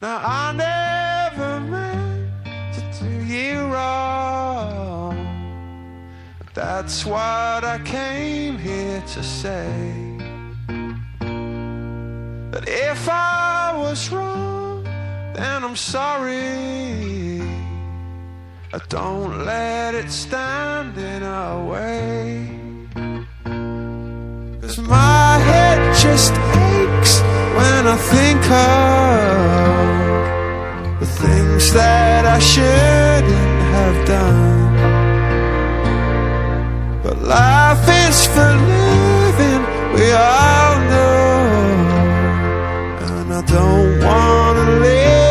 Now I never meant to do you wrong. That's what I came here to say. But if I was wrong, then I'm sorry. Don't let it stand in our way. 'Cause my head just aches when I think of the things that I shouldn't have done. But life is for living, we all know. And I don't wanna live